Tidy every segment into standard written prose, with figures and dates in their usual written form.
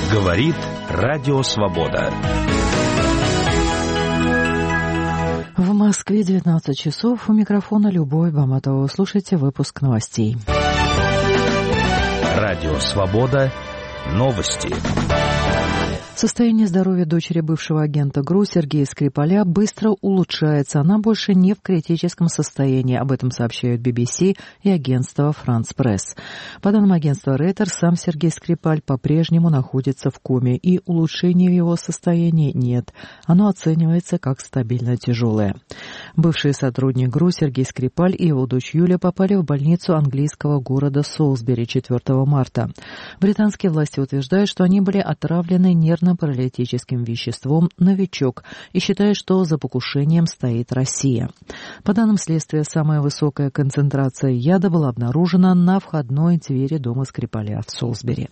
Говорит Радио Свобода. В Москве 19 часов. У микрофона Любовь Баматова. Слушайте выпуск новостей. Радио Свобода. Новости. Состояние здоровья дочери бывшего агента ГРУ Сергея Скрипаля быстро улучшается. Она больше не в критическом состоянии. Об этом сообщают BBC и агентство France Press. По данным агентства Reuters, сам Сергей Скрипаль по-прежнему находится в коме, и улучшения в его состоянии нет. Оно оценивается как стабильно тяжелое. Бывший сотрудник ГРУ Сергей Скрипаль и его дочь Юля попали в больницу английского города Солсбери 4 марта. Британские власти утверждают, что они были отравлены нервно-паралитическим веществом «Новичок» и считают, что за покушением стоит Россия. По данным следствия, самая высокая концентрация яда была обнаружена на входной двери дома Скрипаля в Солсбери.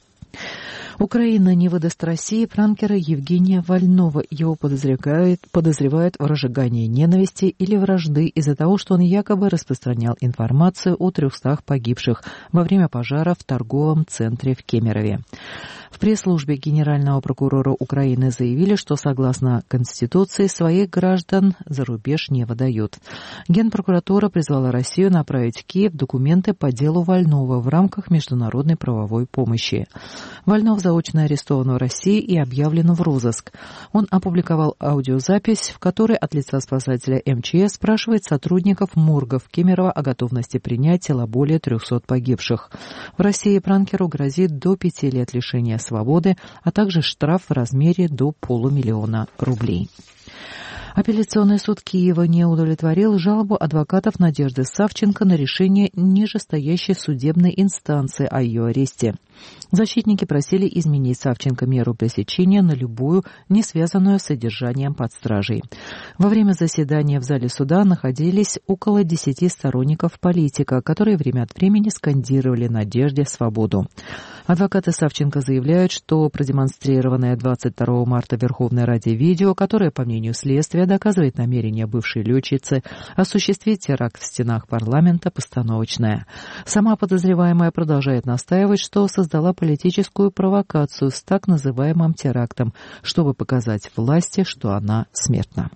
Украина не выдаст России пранкера Евгения Вольнова. Его подозревают в разжигании ненависти или вражды из-за того, что он якобы распространял информацию о 300 погибших во время пожара в торговом центре в Кемерове. В пресс-службе Генерального прокурора Украины заявили, что согласно Конституции своих граждан за рубеж не выдают. Генпрокуратура призвала Россию направить в Киев документы по делу Вольнова в рамках международной правовой помощи. Вольнов заочно арестован в России и объявлен в розыск. Он опубликовал аудиозапись, в которой от лица спасателя МЧС спрашивает сотрудников моргов Кемерово о готовности принять тела более 300 погибших. В России пранкеру грозит до 5 лет лишения свободы, а также штраф в размере до 500 000 рублей. Апелляционный суд Киева не удовлетворил жалобу адвокатов Надежды Савченко на решение нижестоящей судебной инстанции о ее аресте. Защитники просили изменить Савченко меру пресечения на любую, не связанную с содержанием под стражей. Во время заседания в зале суда находились около 10 сторонников политика, которые время от времени скандировали Надежде свободу. Адвокаты Савченко заявляют, что продемонстрированное 22 марта в Верховной Раде видео, которое, по мнению следствия, доказывает намерение бывшей летчицы осуществить теракт в стенах парламента, постановочное. Сама подозреваемая продолжает настаивать, что создала политическую провокацию с так называемым терактом, чтобы показать власти, что она смертна.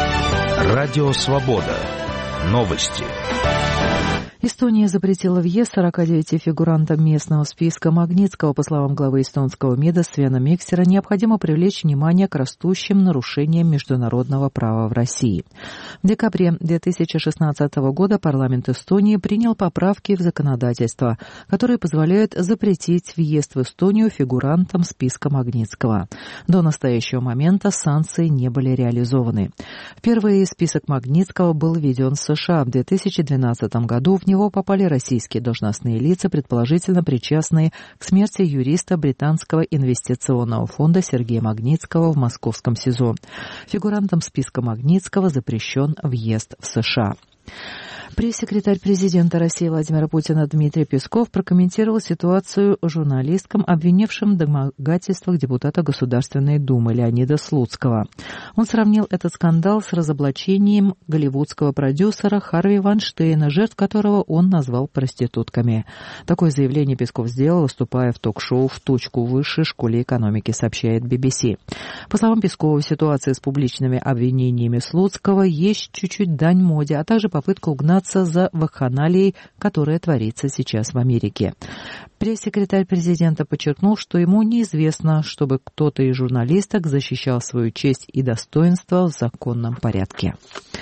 Радио Свобода. Новости. Эстония запретила въезд 49 фигурантам местного списка Магнитского. По словам главы эстонского МИДа Свена Миксера, необходимо привлечь внимание к растущим нарушениям международного права в России. В декабре 2016 года парламент Эстонии принял поправки в законодательство, которые позволяют запретить въезд в Эстонию фигурантам списка Магнитского. До настоящего момента санкции не были реализованы. Впервые список Магнитского был введен в США в 2012 году. В него попали российские должностные лица, предположительно причастные к смерти юриста британского инвестиционного фонда Сергея Магнитского в московском СИЗО. Фигурантам списка Магнитского запрещен въезд в США. Пресс-секретарь президента России Владимира Путина Дмитрий Песков прокомментировал ситуацию журналисткам, обвинившим в домогательствах депутата Государственной Думы Леонида Слуцкого. Он сравнил этот скандал с разоблачением голливудского продюсера Харви Вайнштейна, жертв которого он назвал проститутками. Такое заявление Песков сделал, выступая в ток-шоу «В точку» в Высшей школе экономики, сообщает BBC. По словам Пескова, в ситуации с публичными обвинениями Слуцкого есть чуть-чуть дань моде, а также попытка угнаться за вакханалией, которая творится сейчас в Америке. Пресс-секретарь президента подчеркнул, что ему неизвестно, чтобы кто-то из журналисток защищал свою честь и достоинство в законном порядке.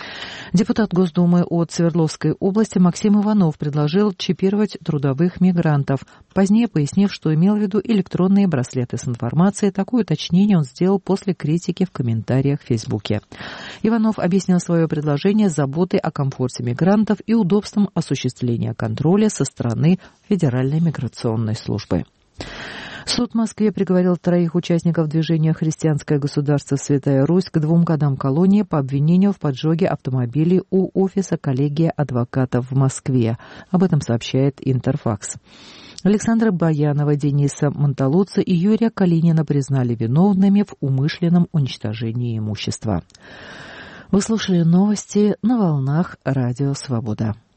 Депутат Госдумы от Свердловской области Максим Иванов предложил чипировать трудовых мигрантов, позднее пояснив, что имел в виду электронные браслеты с информацией. Такое уточнение он сделал после критики в комментариях в Фейсбуке. Иванов объяснил свое предложение заботой о комфорте мигрантов и удобством осуществления контроля со стороны Федеральной миграционной службы. Суд в Москве приговорил 3 участников движения «Христианское государство Святая Русь» к 2 годам колонии по обвинению в поджоге автомобилей у офиса коллегии адвокатов в Москве. Об этом сообщает Интерфакс. Александра Баянова, Дениса Монталуца и Юрия Калинина признали виновными в умышленном уничтожении имущества. Вы слушали новости на волнах Радио Свобода.